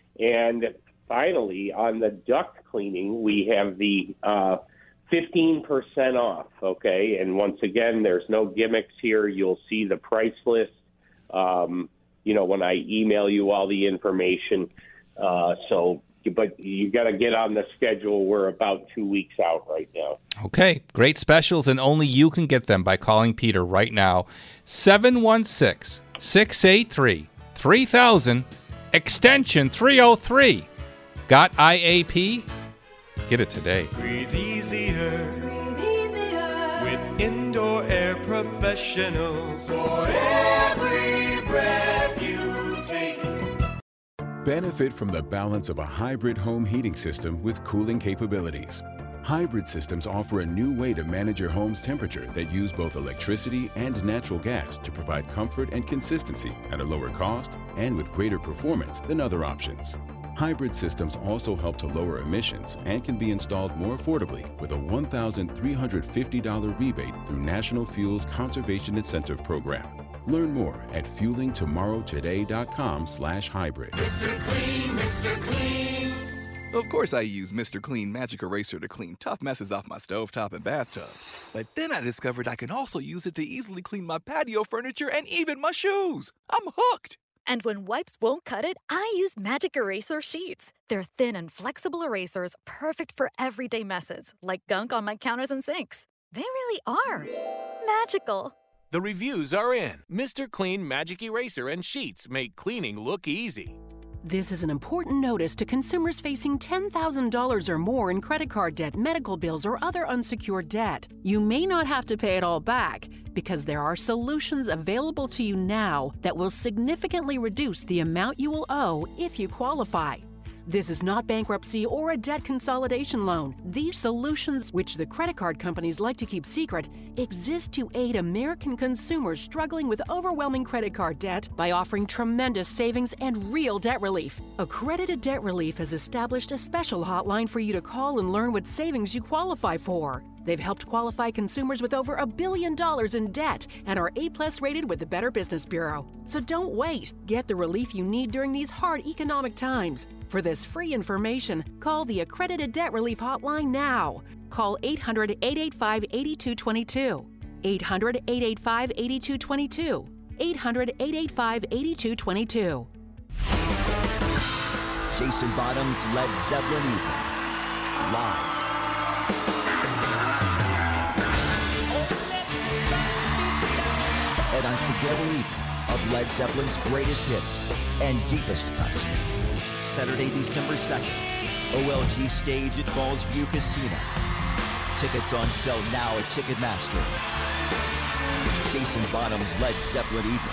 And finally, on the duct cleaning, we have the uh, fifteen percent off, okay? And once again, there's no gimmicks here. You'll see the price list, um, you know, when I email you all the information. Uh, so, but you got to get on the schedule. We're about two weeks out right now. Okay, great specials, and only you can get them by calling Peter right now. seven one six, six eight three, three thousand, extension three oh three. Got I A P? Get it today. Breathe easier. Breathe easier. With indoor air professionals. For every breath you take. Benefit from the balance of a hybrid home heating system with cooling capabilities. Hybrid systems offer a new way to manage your home's temperature that use both electricity and natural gas to provide comfort and consistency at a lower cost and with greater performance than other options. Hybrid systems also help to lower emissions and can be installed more affordably with a one thousand three hundred fifty dollars rebate through National Fuel's Conservation Incentive Program. Learn more at fueling tomorrow today dot com slash hybrid. Mister Clean, Mister Clean. Of course I use Mister Clean Magic Eraser to clean tough messes off my stovetop and bathtub. But then I discovered I can also use it to easily clean my patio furniture and even my shoes. I'm hooked. And when wipes won't cut it, I use Magic Eraser Sheets. They're thin and flexible erasers, perfect for everyday messes, like gunk on my counters and sinks. They really are magical. The reviews are in. Mister Clean Magic Eraser and Sheets make cleaning look easy. This is an important notice to consumers facing ten thousand dollars or more in credit card debt, medical bills, or other unsecured debt. You may not have to pay it all back because there are solutions available to you now that will significantly reduce the amount you will owe if you qualify. This is not bankruptcy or a debt consolidation loan. These solutions, which the credit card companies like to keep secret, exist to aid American consumers struggling with overwhelming credit card debt by offering tremendous savings and real debt relief. Accredited Debt Relief has established a special hotline for you to call and learn what savings you qualify for. They've helped qualify consumers with over a billion dollars in debt and are A-plus rated with the Better Business Bureau. So don't wait. Get the relief you need during these hard economic times. For this free information, call the Accredited Debt Relief Hotline now. Call eight hundred, eight eight five, eight two two two. eight hundred, eight eight five, eight two two two. eight hundred, eight eight five, eight two two two. Jason Bottom's Led Zeppelin Evening. Live. An unforgettable evening of Led Zeppelin's greatest hits and deepest cuts. Saturday, December second, O L G stage at Falls View Casino. Tickets on sale now at Ticketmaster. Jason Bottom's Led Zeppelin Evening.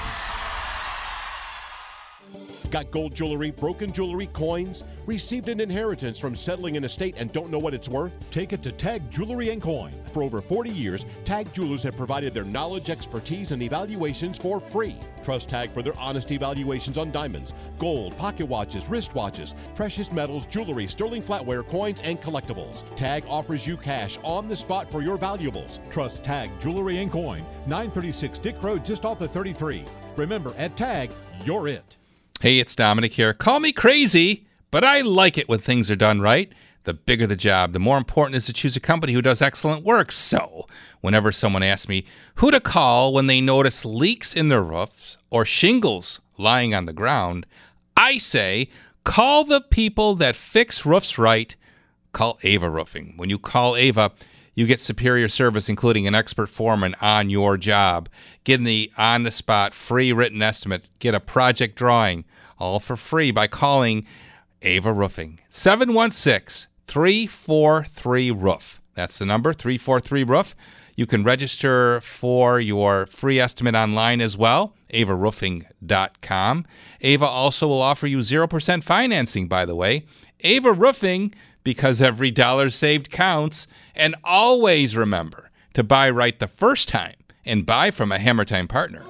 Got gold jewelry, broken jewelry, coins? Received an inheritance from settling an estate and don't know what it's worth? Take it to Tag Jewelry and Coin. For over forty years, Tag Jewelers have provided their knowledge, expertise, and evaluations for free. Trust Tag for their honest evaluations on diamonds, gold, pocket watches, wristwatches, precious metals, jewelry, sterling flatware, coins, and collectibles. Tag offers you cash on the spot for your valuables. Trust Tag Jewelry and Coin, nine thirty-six Dick Road, just off the thirty-three. Remember, at Tag, you're it. Hey, it's Dominic here. Call me crazy, but I like it when things are done right. The bigger the job, the more important it is to choose a company who does excellent work. So, whenever someone asks me who to call when they notice leaks in their roofs or shingles lying on the ground, I say, call the people that fix roofs right. Call Ava Roofing. When you call Ava, you get superior service, including an expert foreman on your job. Get the on-the-spot free written estimate. Get a project drawing, all for free by calling Ava Roofing. seven one six, three four three, roof. That's the number, three four three, roof. You can register for your free estimate online as well, ava roofing dot com. Ava also will offer you zero percent financing, by the way. Ava Roofing, because every dollar saved counts. And always remember to buy right the first time and buy from a Hammer Time partner.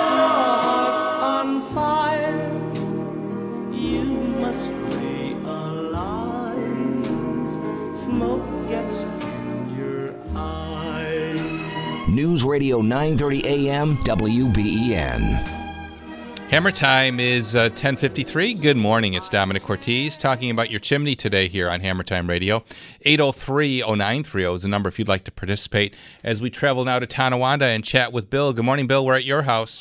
On fire, you must realize smoke gets in your eye. News Radio nine thirty A M W B E N. Hammer Time is uh, ten fifty-three. Good morning. It's Dominic Ortiz talking about your chimney today here on Hammer Time Radio. eight oh three, oh nine three oh is the number if you'd like to participate as we travel now to Tonawanda and chat with Bill. Good morning, Bill. We're at your house.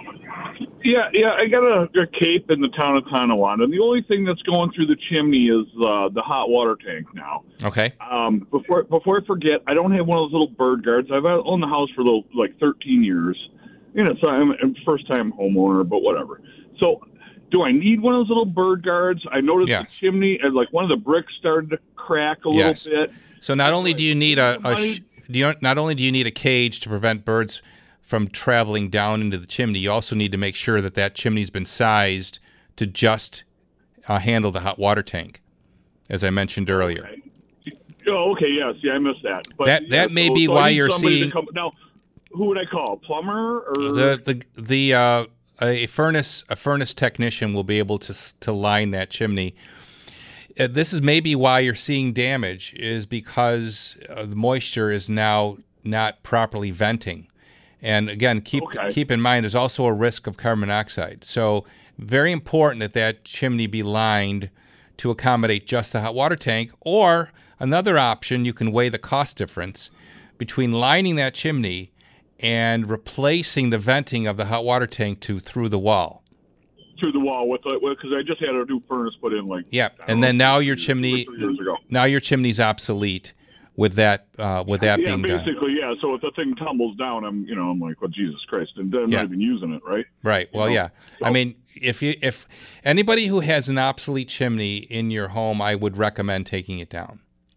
Yeah, yeah. I got a, a cape in the town of Tonawanda, and the only thing that's going through the chimney is uh, the hot water tank now. Okay. Um, before before I forget, I don't have one of those little bird guards. I've owned the house for little, like thirteen years. You know, so I'm a first-time homeowner, but whatever. So, do I need one of those little bird guards? I noticed yes. the chimney, and like one of the bricks started to crack a little yes. bit. So not only do you need a, a sh- do you, not only do you need a cage to prevent birds from traveling down into the chimney, you also need to make sure that that chimney's been sized to just uh, handle the hot water tank, as I mentioned earlier. Okay. Oh, okay, yes, yeah, I missed that. But that yeah, that may so, be so why you're seeing. come, now, who would I call? A plumber or the the the uh, a furnace a furnace technician will be able to to line that chimney. Uh, this is maybe why you're seeing damage, is because uh, the moisture is now not properly venting. And again, keep okay. keep in mind there's also a risk of carbon monoxide. So very important that that chimney be lined to accommodate just the hot water tank. Or another option, you can weigh the cost difference between lining that chimney and replacing the venting of the hot water tank to through the wall. Through the wall with because I just had a new furnace put in like yeah, and then now your chimney years ago. now your chimney's obsolete with that uh, with that yeah, being basically, done. yeah. So if the thing tumbles down, I'm you know I'm like, well, Jesus Christ, and I'm yeah. not even using it, right? Right. Well, you know? yeah. So, I mean, if you if anybody who has an obsolete chimney in your home, I would recommend taking it down.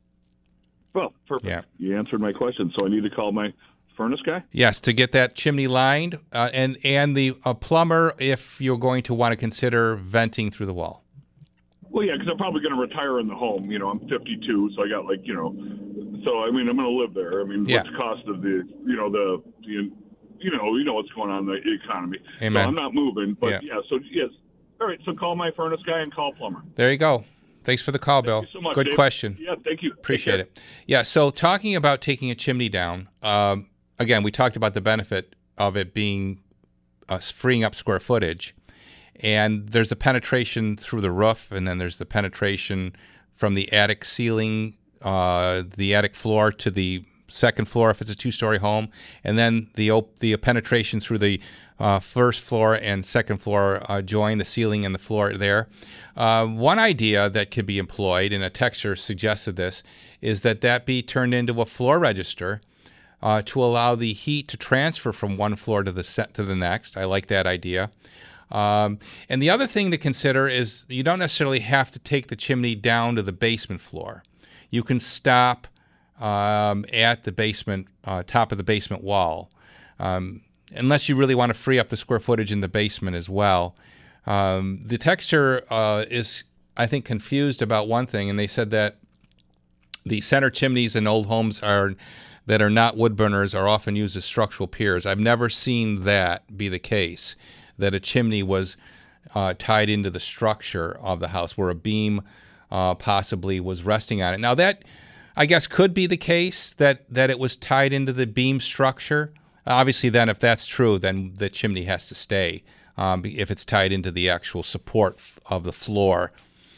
Well, perfect. Yeah. You answered my question, so I need to call my furnace guy? Yes, to get that chimney lined, uh, and and the a plumber if you're going to want to consider venting through the wall. Well, yeah, because I'm probably going to retire in the home. You know, I'm fifty-two, so I got like, you know, so I mean, I'm going to live there. I mean, Yeah. what's the cost of the, you know, the, the, you know, you know what's going on in the economy. Amen. So I'm not moving, but Yeah. yeah. So yes, all right. So call my furnace guy and call plumber. There you go. Thanks for the call, Bill. Thank you so much, Good Dave. question. Yeah, thank you. Take Appreciate care. it. Yeah, so talking about taking a chimney down, um, again, we talked about the benefit of it being uh, freeing up square footage. And there's a penetration through the roof, and then there's the penetration from the attic ceiling, uh, the attic floor to the second floor if it's a two-story home, and then the op- the penetration through the uh, first floor and second floor uh, join, the ceiling and the floor there. Uh, one idea that could be employed, and a texter suggested this, is that that be turned into a floor register uh, to allow the heat to transfer from one floor to the set to the next. I like that idea. Um, and the other thing to consider is you don't necessarily have to take the chimney down to the basement floor. You can stop um, at the basement, uh, top of the basement wall, um, unless you really want to free up the square footage in the basement as well. Um, the texture uh, is, I think, confused about one thing, and they said that the center chimneys in old homes are that are not wood burners are often used as structural piers. I've never seen that be the case, that a chimney was uh, tied into the structure of the house where a beam uh, possibly was resting on it. Now that, I guess, could be the case, that, that it was tied into the beam structure. Obviously then, if that's true, then the chimney has to stay um, if it's tied into the actual support of the floor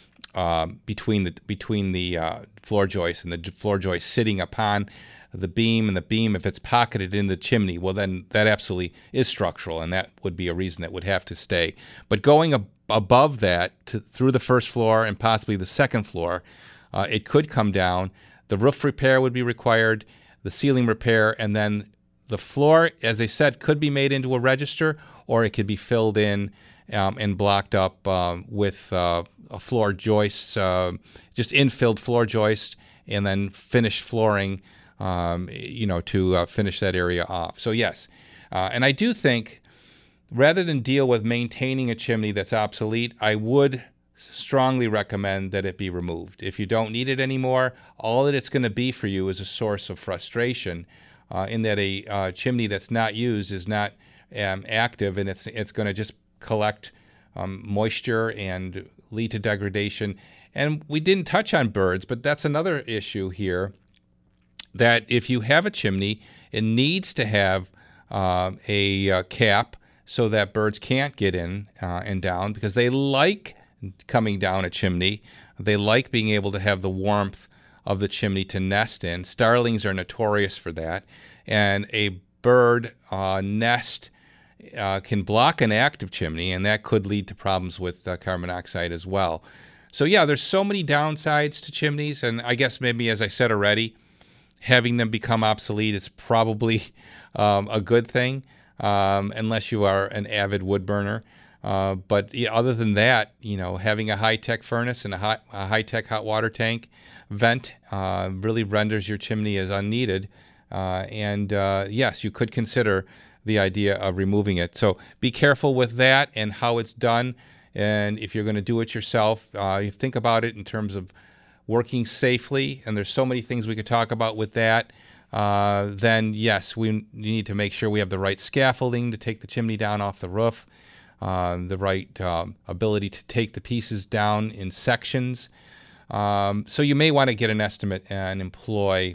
um, between the, between the uh, floor joist and the floor joist sitting upon the beam, and the beam, if it's pocketed in the chimney, well, then that absolutely is structural, and that would be a reason that would have to stay. But going ab- above that, to, through the first floor and possibly the second floor, uh, it could come down. The roof repair would be required, the ceiling repair, and then the floor, as I said, could be made into a register, or it could be filled in um, and blocked up um, with uh, a floor joist, uh, just infilled floor joist, and then finished flooring, Um, you know, to uh, finish that area off. So yes, uh, and I do think rather than deal with maintaining a chimney that's obsolete, I would strongly recommend that it be removed. If you don't need it anymore, all that it's going to be for you is a source of frustration uh, in that a uh, chimney that's not used is not um, active, and it's, it's going to just collect um, moisture and lead to degradation. And we didn't touch on birds, but that's another issue here, that if you have a chimney, it needs to have uh, a uh, cap so that birds can't get in uh, and down, because they like coming down a chimney. They like being able to have the warmth of the chimney to nest in. Starlings are notorious for that. And a bird uh, nest uh, can block an active chimney, and that could lead to problems with uh, carbon monoxide as well. So yeah, there's so many downsides to chimneys, and I guess maybe, as I said already, having them become obsolete is probably um, a good thing, um, unless you are an avid wood burner. Uh, but yeah, other than that, you know, having a high-tech furnace and a, high, a high-tech hot water tank vent uh, really renders your chimney as unneeded. Uh, and uh, yes, you could consider the idea of removing it. So be careful with that and how it's done. And if you're going to do it yourself, uh, you think about it in terms of working safely, and there's so many things we could talk about with that, uh, then yes, we need to make sure we have the right scaffolding to take the chimney down off the roof, uh, the right um, ability to take the pieces down in sections. Um, so you may want to get an estimate and employ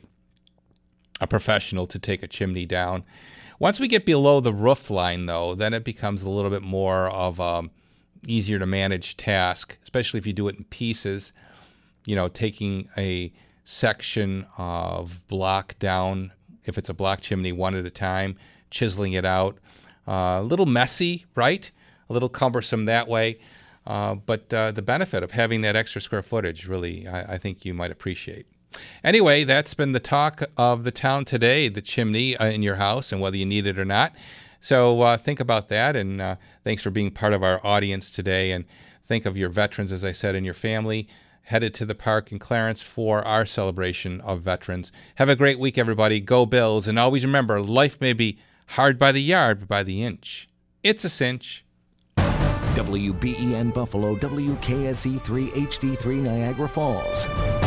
a professional to take a chimney down. Once we get below the roof line, though, then it becomes a little bit more of a easier to manage task, especially if you do it in pieces. You know, taking a section of block down, if it's a block chimney, one at a time, chiseling it out. Uh, a little messy, right? A little cumbersome that way. Uh, but uh, the benefit of having that extra square footage, really, I, I think you might appreciate. Anyway, that's been the talk of the town today, the chimney uh, in your house and whether you need it or not. So uh, think about that, and uh, thanks for being part of our audience today. And think of your veterans, as I said, and your family. Headed to the park in Clarence for our celebration of veterans. Have a great week, everybody. Go Bills. And always remember, life may be hard by the yard, but by the inch, it's a cinch. W B E N Buffalo, W K S E three H D three Niagara Falls.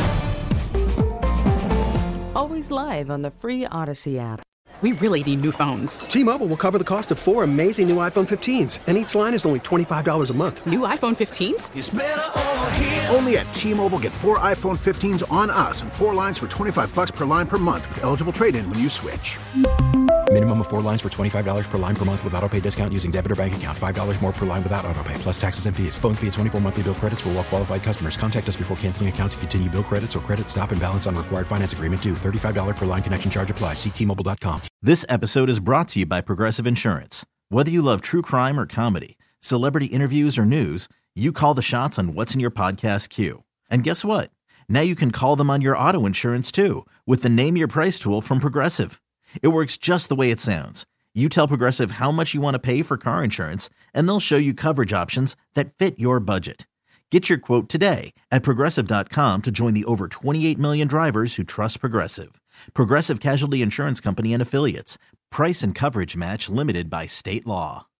Always live on the free Odyssey app. We really need new phones. T-Mobile will cover the cost of four amazing new iPhone fifteens, and each line is only twenty-five dollars a month. New iPhone fifteens? It's better over here. Only at T-Mobile, get four iPhone fifteens on us and four lines for twenty-five bucks per line per month with eligible trade-in when you switch. Minimum of four lines for twenty-five dollars per line per month with autopay discount using debit or bank account. five dollars more per line without autopay, plus taxes and fees. Phone fee at twenty-four monthly bill credits for well-qualified customers. Contact us before canceling account to continue bill credits or credit stop and balance on required finance agreement due. thirty-five dollars per line connection charge applies. See T Mobile dot com. This episode is brought to you by Progressive Insurance. Whether you love true crime or comedy, celebrity interviews or news, you call the shots on what's in your podcast queue. And guess what? Now you can call them on your auto insurance too with the Name Your Price tool from Progressive. It works just the way it sounds. You tell Progressive how much you want to pay for car insurance, and they'll show you coverage options that fit your budget. Get your quote today at Progressive dot com to join the over twenty-eight million drivers who trust Progressive. Progressive Casualty Insurance Company and Affiliates. Price and coverage match limited by state law.